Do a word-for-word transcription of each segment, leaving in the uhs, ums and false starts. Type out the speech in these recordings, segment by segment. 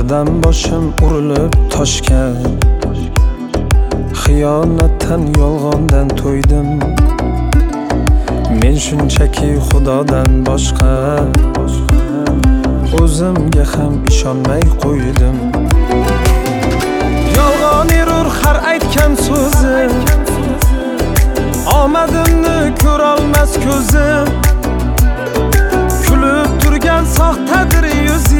Hardan boshim urilib toshga, xiyonatdan yolg'ondan to'ydim. Men shunchaki Xudodan boshqa o'zimga ham ishonmay qo'ydim. Yolg'on erur har aytgan so'zi, omadimni ko'rolmas ko'zim. Kulib turgan soxtadir yuzi,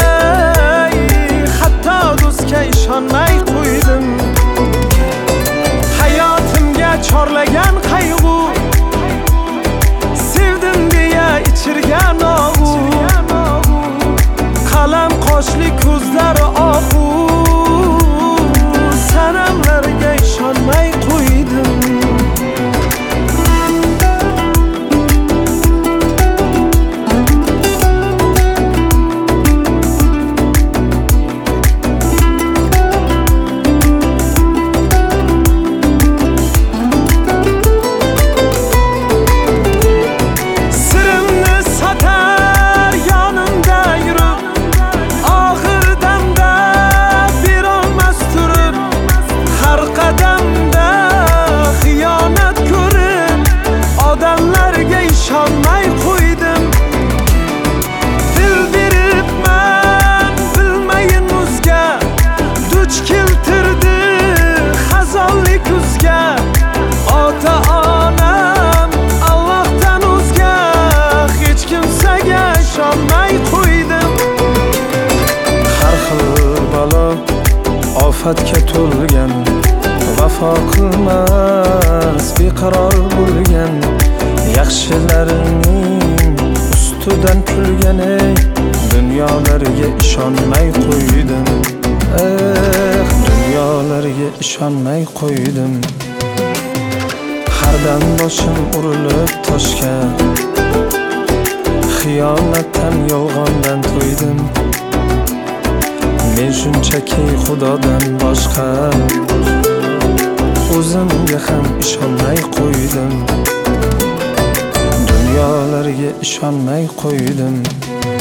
hatto do'stga ishonmay qo'ydim. Hayotimga chorlagan qayg'u, sevdim deya ichirgan og'u, qalam qoshli ko'zlari oqu, sanamlarga ishonmay qo'ydim. İşonmay qo'ydim. Dil beribman bilmayin o'zga, duch keltirdi xazonli kuzga. Ota onam Allohdan o'zga hech kimsaga ishonmay qo'ydim. Har xil balo ofatga to'lgan, vafo qilmas beqaror bo'lgan. Yaxshilarning ustidan kulgan, ey dunyolarga ishonmay qo'ydim. Eh, dunyolarga ishonmay qo'ydim. Hardan boshim urilib toshga, xiyonatdan yolg'ondan to'ydim. Men shunchaki Xudodan boshqa o'zimga ham ishonmay qo'ydim. Dunyolarga ishonmay qo'ydim.